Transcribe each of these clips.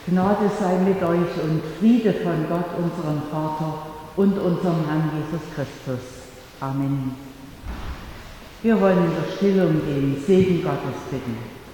Gnade sei mit euch und Friede von Gott, unserem Vater und unserem Herrn Jesus Christus. Amen. Wir wollen in der Stille um den Segen Gottes bitten.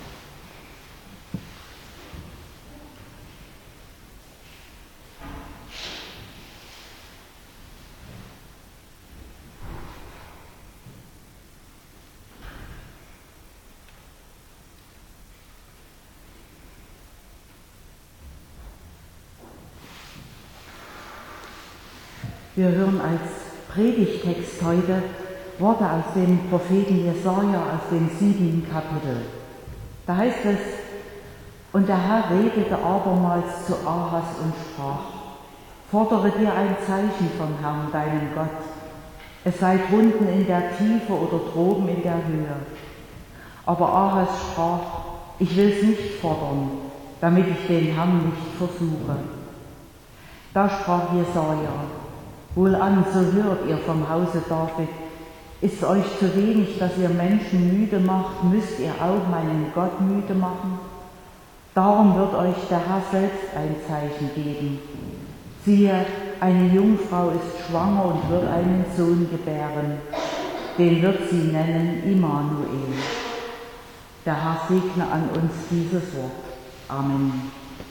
Wir hören als Predigtext heute Worte aus dem Propheten Jesaja aus dem 7. Kapitel. Da heißt es: Und der Herr redete abermals zu Ahas und sprach: Fordere dir ein Zeichen vom Herrn, deinem Gott. Es sei drunten in der Tiefe oder droben in der Höhe. Aber Ahas sprach: Ich will's nicht fordern, damit ich den Herrn nicht versuche. Da sprach Jesaja: Wohlan, so hört ihr vom Hause David. Ist euch zu wenig, dass ihr Menschen müde macht, müsst ihr auch meinen Gott müde machen? Darum wird euch der Herr selbst ein Zeichen geben. Siehe, eine Jungfrau ist schwanger und wird einen Sohn gebären. Den wird sie nennen Immanuel. Der Herr segne an uns dieses Wort. Amen.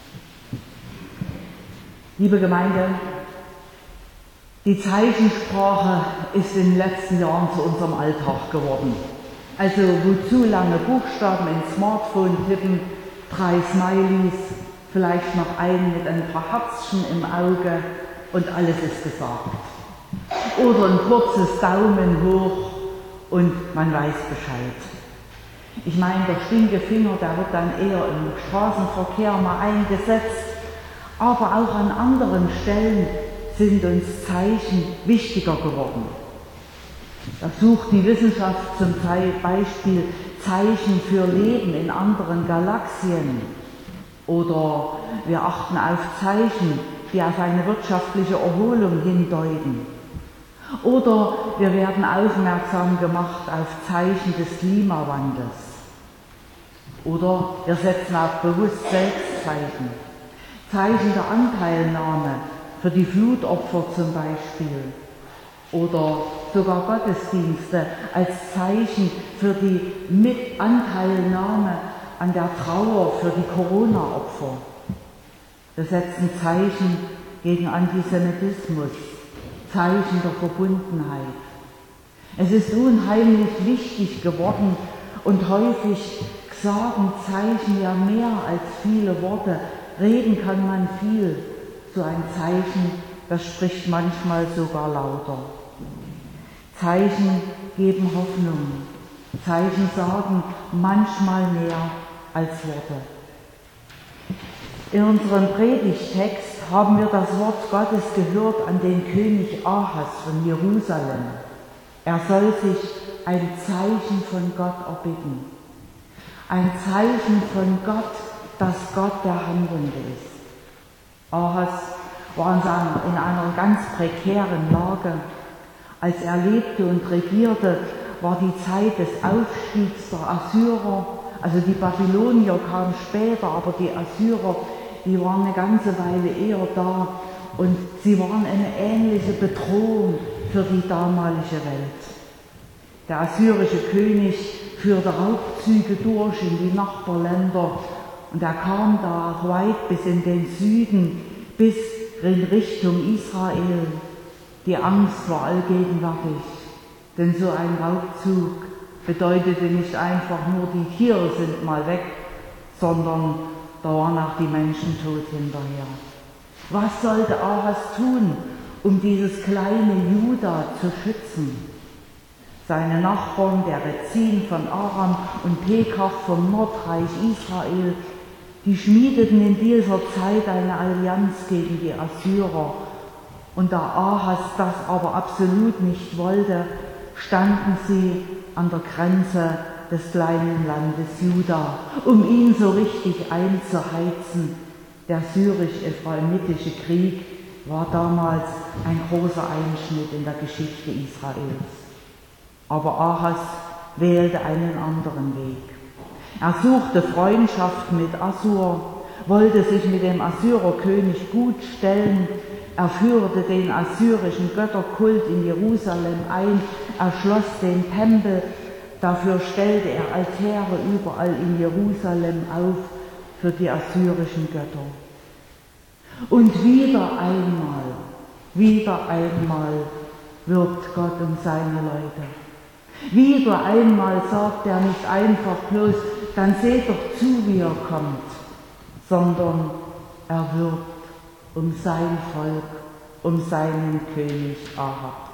Liebe Gemeinde, die Zeichensprache ist in den letzten Jahren zu unserem Alltag geworden. Also wozu lange Buchstaben ins Smartphone tippen, 3 Smileys, vielleicht noch einen mit ein paar Herzchen im Auge und alles ist gesagt. Oder ein kurzes Daumen hoch und man weiß Bescheid. Ich meine, der Stinkefinger, der wird dann eher im Straßenverkehr mal eingesetzt, aber auch an anderen Stellen sind uns Zeichen wichtiger geworden. Da sucht die Wissenschaft zum Beispiel Zeichen für Leben in anderen Galaxien. Oder wir achten auf Zeichen, die auf eine wirtschaftliche Erholung hindeuten. Oder wir werden aufmerksam gemacht auf Zeichen des Klimawandels. Oder wir setzen auf bewusst Selbstzeichen. Zeichen der Anteilnahme für die Flutopfer zum Beispiel. Oder sogar Gottesdienste als Zeichen für die Mitanteilnahme an der Trauer für die Corona-Opfer. Wir setzen Zeichen gegen Antisemitismus, Zeichen der Verbundenheit. Es ist unheimlich wichtig geworden und häufig sagen Zeichen ja mehr als viele Worte. Reden kann man viel. So ein Zeichen, das spricht manchmal sogar lauter. Zeichen geben Hoffnung. Zeichen sagen manchmal mehr als Worte. In unserem Predigtext haben wir das Wort Gottes gehört an den König Ahas von Jerusalem. Er soll sich ein Zeichen von Gott erbitten. Ein Zeichen von Gott, dass Gott der Handelnde ist. Ahas war in einer ganz prekären Lage. Als er lebte und regierte, war die Zeit des Aufstiegs der Assyrer. Also die Babylonier kamen später, aber die Assyrer, die waren eine ganze Weile eher da. Und sie waren eine ähnliche Bedrohung für die damalige Welt. Der assyrische König führte Raubzüge durch in die Nachbarländer. Und er kam da weit bis in den Süden, bis in Richtung Israel. Die Angst war allgegenwärtig, denn so ein Raubzug bedeutete nicht einfach nur, die Tiere sind mal weg, sondern da waren auch die Menschen tot hinterher. Was sollte Ahas tun, um dieses kleine Juda zu schützen? Seine Nachbarn, der Rezin von Aram und Pekach vom Nordreich Israel, die schmiedeten in dieser Zeit eine Allianz gegen die Assyrer. Und da Ahas das aber absolut nicht wollte, standen sie an der Grenze des kleinen Landes Juda, um ihn so richtig einzuheizen. Der syrisch-ephraimitische Krieg war damals ein großer Einschnitt in der Geschichte Israels. Aber Ahas wählte einen anderen Weg. Er suchte Freundschaft mit Assur, wollte sich mit dem Assyrerkönig gut stellen. Er führte den assyrischen Götterkult in Jerusalem ein, er schloss den Tempel, dafür stellte er Altäre überall in Jerusalem auf für die assyrischen Götter. Und wieder einmal wirbt Gott um seine Leute. Wieder einmal sagt er nicht einfach bloß, dann seht doch zu, wie er kommt, sondern er wirbt um sein Volk, um seinen König Ahab.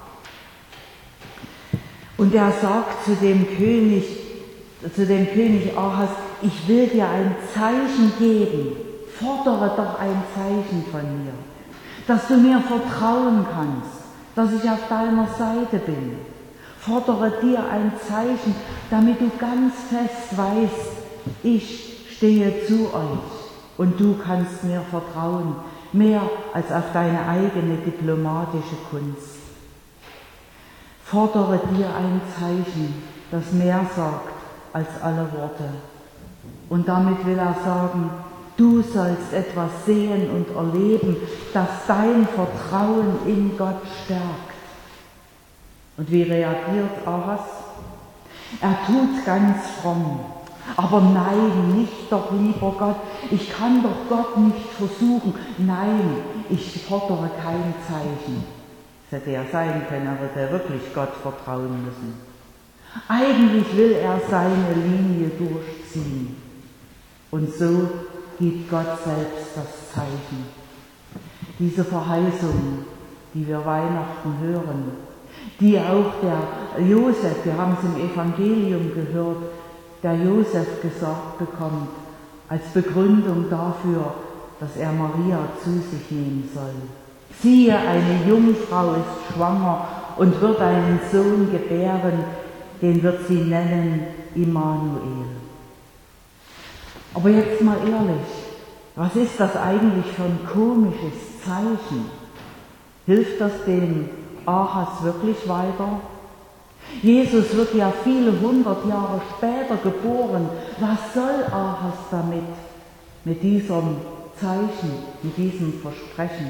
Und er sagt zu dem König Ahas, ich will dir ein Zeichen geben, fordere doch ein Zeichen von mir, dass du mir vertrauen kannst, dass ich auf deiner Seite bin. Fordere dir ein Zeichen, damit du ganz fest weißt, ich stehe zu euch und du kannst mir vertrauen, mehr als auf deine eigene diplomatische Kunst. Fordere dir ein Zeichen, das mehr sagt als alle Worte. Und damit will er sagen, du sollst etwas sehen und erleben, das dein Vertrauen in Gott stärkt. Und wie reagiert Ahas? Er tut ganz fromm. Aber nein, nicht doch, lieber Gott, ich kann doch Gott nicht versuchen. Nein, ich fordere kein Zeichen. Das hätte ja sein können, er hätte wirklich Gott vertrauen müssen. Eigentlich will er seine Linie durchziehen. Und so gibt Gott selbst das Zeichen. Diese Verheißung, die wir Weihnachten hören, die auch der Josef, wir haben es im Evangelium gehört, der Josef gesagt bekommt, als Begründung dafür, dass er Maria zu sich nehmen soll. Siehe, eine Jungfrau ist schwanger und wird einen Sohn gebären, den wird sie nennen Immanuel. Aber jetzt mal ehrlich, was ist das eigentlich für ein komisches Zeichen? Hilft das dem Ahas wirklich weiter? Jesus wird ja viele 100 Jahre später geboren. Was soll Ahas damit? Mit diesem Zeichen, mit diesem Versprechen?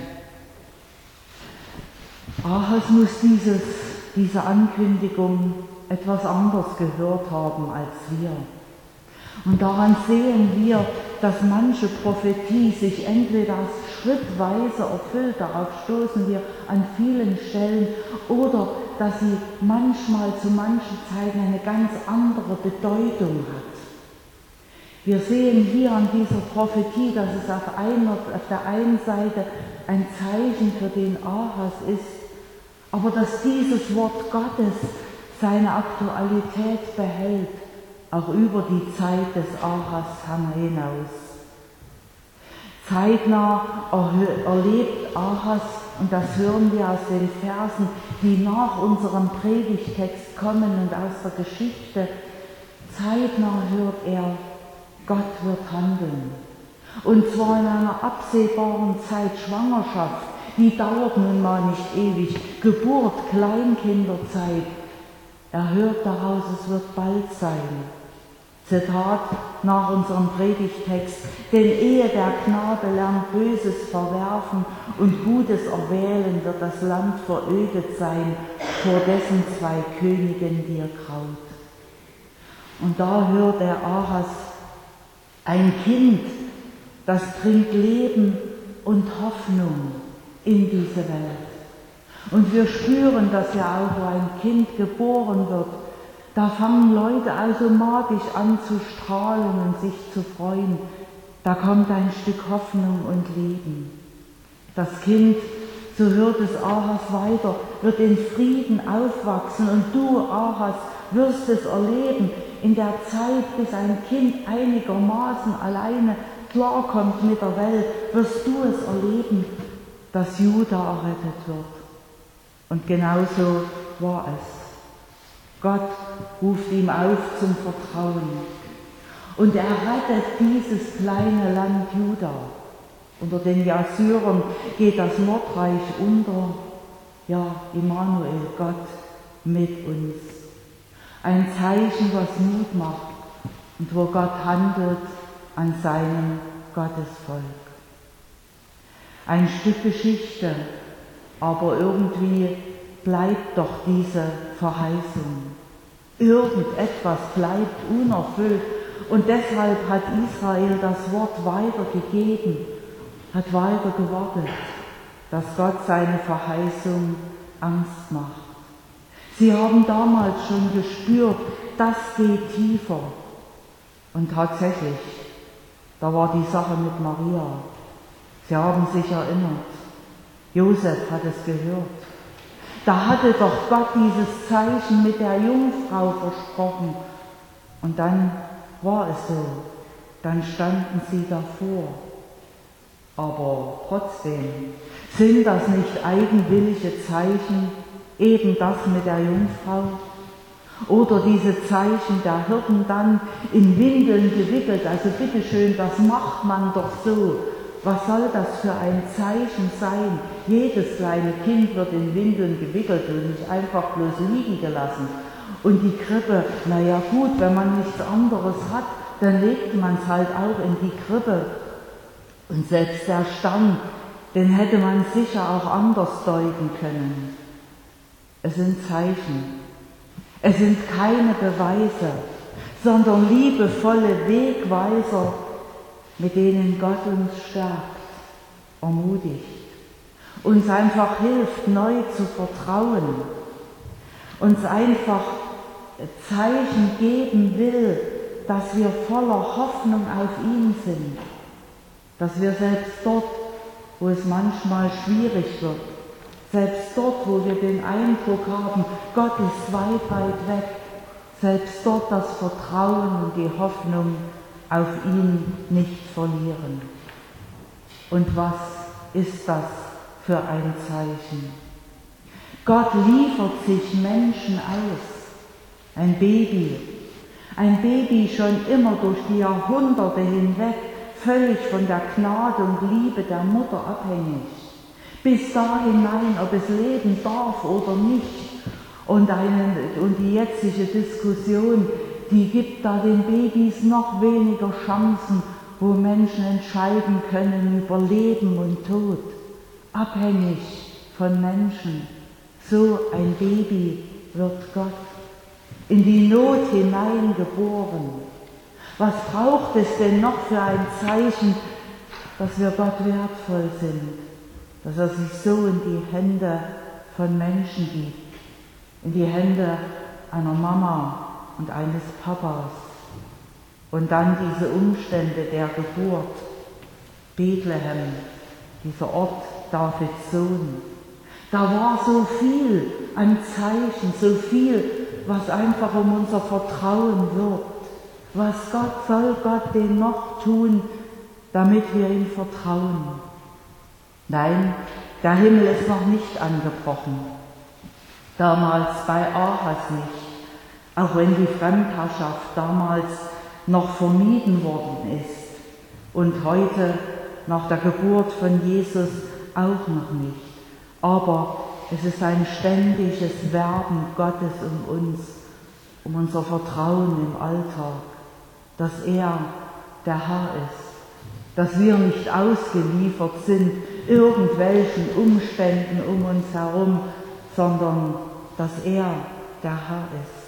Ahas muss diese Ankündigung etwas anders gehört haben als wir. Und daran sehen wir, dass manche Prophetie sich entweder schrittweise erfüllt, darauf stoßen wir an vielen Stellen, oder dass sie manchmal zu manchen Zeiten eine ganz andere Bedeutung hat. Wir sehen hier an dieser Prophetie, dass es auf der einen Seite ein Zeichen für den Ahas ist, aber dass dieses Wort Gottes seine Aktualität behält, auch über die Zeit des Ahas hinaus. Zeitnah erlebt Ahas, und das hören wir aus den Versen, die nach unserem Predigtext kommen und aus der Geschichte, zeitnah hört er, Gott wird handeln. Und zwar in einer absehbaren Zeit. Schwangerschaft, die dauert nun mal nicht ewig. Geburt, Kleinkinderzeit. Er hört daraus, es wird bald sein. Zitat nach unserem Predigtext, denn ehe der Knabe lernt Böses verwerfen und Gutes erwählen, wird das Land verödet sein, vor dessen 2 Königen dir graut. Und da hört der Ahas, ein Kind, das bringt Leben und Hoffnung in diese Welt. Und wir spüren das ja auch, wo ein Kind geboren wird. Da fangen Leute automatisch an zu strahlen und sich zu freuen. Da kommt ein Stück Hoffnung und Leben. Das Kind, so hört es Ahas weiter, wird in Frieden aufwachsen und du, Ahas, wirst es erleben, in der Zeit, bis ein Kind einigermaßen alleine klarkommt mit der Welt, wirst du es erleben, dass Juda errettet wird. Und genauso war es. Gott ruft ihm auf zum Vertrauen. Und er rettet dieses kleine Land Juda. Unter den Assyrern geht das Nordreich unter. Ja, Immanuel, Gott mit uns. Ein Zeichen, was Mut macht und wo Gott handelt an seinem Gottes Volk. Ein Stück Geschichte, aber irgendwie bleibt doch diese Verheißung. Irgendetwas bleibt unerfüllt und deshalb hat Israel das Wort weitergegeben, hat weiter gewartet, dass Gott seine Verheißung Angst macht. Sie haben damals schon gespürt, das geht tiefer. Und tatsächlich, da war die Sache mit Maria. Sie haben sich erinnert. Josef hat es gehört. Da hatte doch Gott dieses Zeichen mit der Jungfrau versprochen. Und dann war es so. Dann standen sie davor. Aber trotzdem, sind das nicht eigenwillige Zeichen, eben das mit der Jungfrau? Oder diese Zeichen der Hirten dann in Windeln gewickelt, also bitteschön, das macht man doch so. Was soll das für ein Zeichen sein? Jedes kleine Kind wird in Windeln gewickelt und nicht einfach bloß liegen gelassen. Und die Krippe, naja gut, wenn man nichts anderes hat, dann legt man es halt auch in die Krippe. Und selbst der Stern, den hätte man sicher auch anders deuten können. Es sind Zeichen. Es sind keine Beweise, sondern liebevolle Wegweiser, mit denen Gott uns stärkt, ermutigt, uns einfach hilft, neu zu vertrauen, uns einfach Zeichen geben will, dass wir voller Hoffnung auf ihn sind, dass wir selbst dort, wo es manchmal schwierig wird, selbst dort, wo wir den Eindruck haben, Gott ist weit weg, selbst dort das Vertrauen und die Hoffnung auf ihn nicht verlieren. Und was ist das für ein Zeichen? Gott liefert sich Menschen aus. Ein Baby schon immer durch die Jahrhunderte hinweg, völlig von der Gnade und Liebe der Mutter abhängig. Bis da hinein, ob es leben darf oder nicht. Und die jetzige Diskussion, die gibt da den Babys noch weniger Chancen, wo Menschen entscheiden können über Leben und Tod. Abhängig von Menschen. So ein Baby wird Gott. In die Not hineingeboren. Was braucht es denn noch für ein Zeichen, dass wir Gott wertvoll sind? Dass er sich so in die Hände von Menschen gibt. In die Hände einer Mama und eines Papas. Und dann diese Umstände der Geburt. Bethlehem, dieser Ort Davids Sohn. Da war so viel an Zeichen, so viel, was einfach um unser Vertrauen wirbt. Was soll Gott denn noch tun, damit wir ihm vertrauen? Nein, der Himmel ist noch nicht angebrochen. Damals bei Ahas nicht, auch wenn die Fremdherrschaft damals noch vermieden worden ist und heute nach der Geburt von Jesus auch noch nicht. Aber es ist ein ständiges Werben Gottes um uns, um unser Vertrauen im Alltag, dass er der Herr ist, dass wir nicht ausgeliefert sind irgendwelchen Umständen um uns herum, sondern dass er der Herr ist.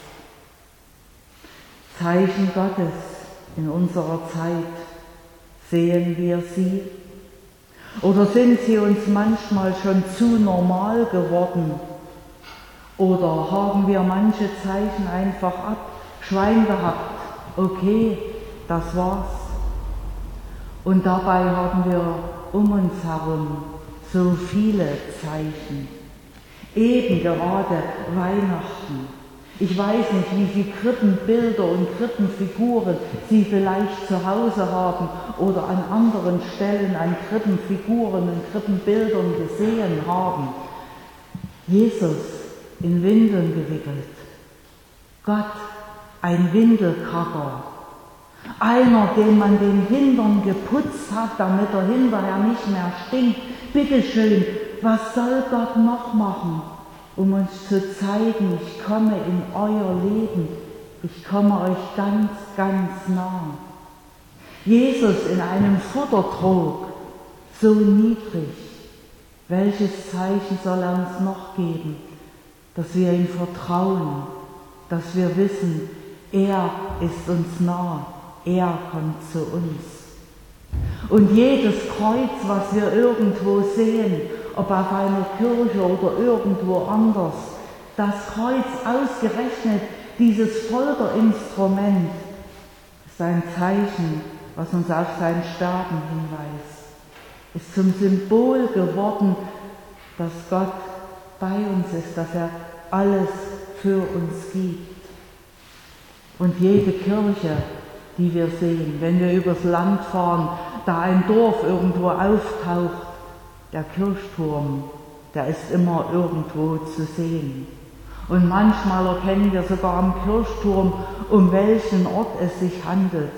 Zeichen Gottes in unserer Zeit, sehen wir sie? Oder sind sie uns manchmal schon zu normal geworden? Oder haben wir manche Zeichen einfach Schwein gehabt? Okay, das war's. Und dabei haben wir um uns herum so viele Zeichen. Eben gerade Weihnachten. Ich weiß nicht, wie viele Krippenbilder und Krippenfiguren Sie vielleicht zu Hause haben oder an anderen Stellen an Krippenfiguren und Krippenbildern gesehen haben. Jesus in Windeln gewickelt. Gott, ein Windelkacker. Einer, dem man den Hintern geputzt hat, damit er hinterher nicht mehr stinkt. Bitteschön, was soll Gott noch machen, um uns zu zeigen, ich komme in euer Leben, ich komme euch ganz, ganz nah. Jesus in einem Futtertrog, so niedrig. Welches Zeichen soll er uns noch geben, dass wir ihm vertrauen, dass wir wissen, er ist uns nah, er kommt zu uns. Und jedes Kreuz, was wir irgendwo sehen, ob auf einer Kirche oder irgendwo anders, das Kreuz ausgerechnet, dieses Folterinstrument, ist ein Zeichen, was uns auf sein Sterben hinweist, ist zum Symbol geworden, dass Gott bei uns ist, dass er alles für uns gibt. Und jede Kirche, die wir sehen, wenn wir übers Land fahren, da ein Dorf irgendwo auftaucht, der Kirchturm, der ist immer irgendwo zu sehen. Und manchmal erkennen wir sogar am Kirchturm, um welchen Ort es sich handelt.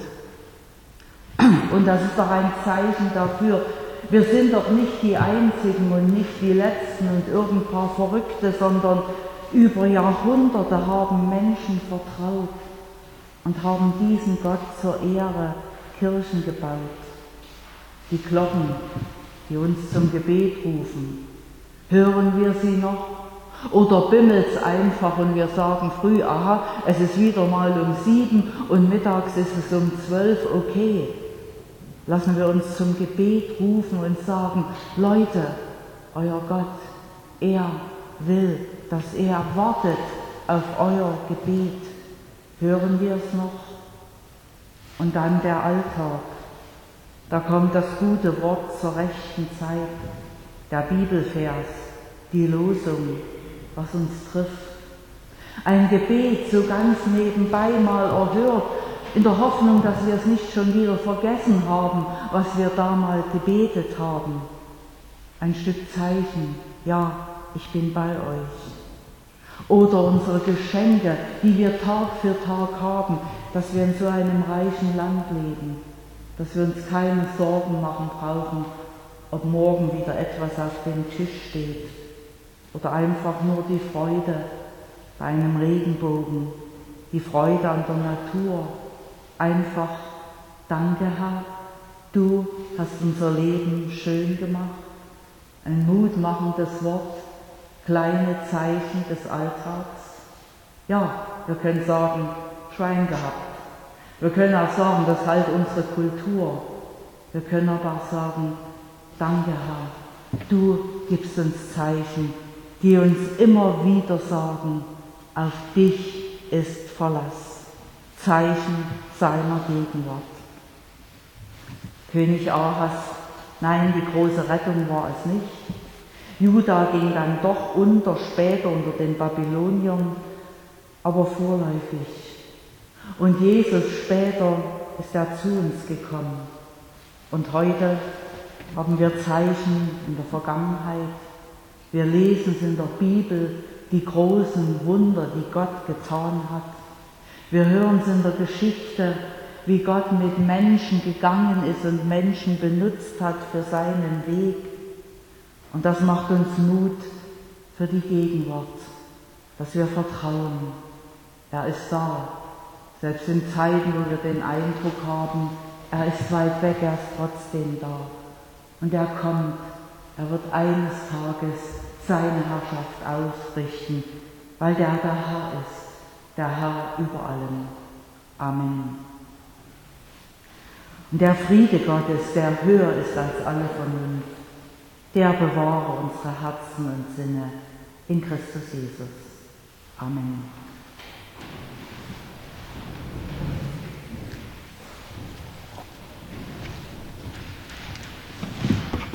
Und das ist doch ein Zeichen dafür, wir sind doch nicht die Einzigen und nicht die Letzten und irgend paar Verrückte, sondern über Jahrhunderte haben Menschen vertraut und haben diesen Gott zur Ehre Kirchen gebaut. Die Glocken, die uns zum Gebet rufen, hören wir sie noch? Oder bimmelt's einfach und wir sagen früh, aha, es ist wieder mal um 7 und mittags ist es um 12, okay. Lassen wir uns zum Gebet rufen und sagen, Leute, euer Gott, er will, dass er wartet auf euer Gebet. Hören wir es noch? Und dann der Alltag. Da kommt das gute Wort zur rechten Zeit, der Bibelvers, die Losung, was uns trifft. Ein Gebet so ganz nebenbei mal erhört, in der Hoffnung, dass wir es nicht schon wieder vergessen haben, was wir da mal gebetet haben. Ein Stück Zeichen, ja, ich bin bei euch. Oder unsere Geschenke, die wir Tag für Tag haben, dass wir in so einem reichen Land leben, dass wir uns keine Sorgen machen brauchen, ob morgen wieder etwas auf dem Tisch steht. Oder einfach nur die Freude bei einem Regenbogen, die Freude an der Natur. Einfach, danke Herr, du hast unser Leben schön gemacht. Ein mutmachendes Wort, kleine Zeichen des Alltags. Ja, wir können sagen, Schwein gehabt. Wir können auch sagen, das ist halt unsere Kultur. Wir können aber auch sagen, danke Herr, du gibst uns Zeichen, die uns immer wieder sagen, auf dich ist Verlass. Zeichen seiner Gegenwart. König Ahas, nein, die große Rettung war es nicht. Juda ging dann doch später unter den Babyloniern, aber vorläufig. Und Jesus später ist er zu uns gekommen. Und heute haben wir Zeichen in der Vergangenheit. Wir lesen es in der Bibel, die großen Wunder, die Gott getan hat. Wir hören es in der Geschichte, wie Gott mit Menschen gegangen ist und Menschen benutzt hat für seinen Weg. Und das macht uns Mut für die Gegenwart, dass wir vertrauen. Er ist da. Selbst in Zeiten, wo wir den Eindruck haben, er ist weit weg, er ist trotzdem da. Und er kommt. Er wird eines Tages seine Herrschaft ausrichten, weil der Herr ist. Der Herr über allem. Amen. Und der Friede Gottes, der höher ist als alle Vernunft, der bewahre unsere Herzen und Sinne in Christus Jesus. Amen.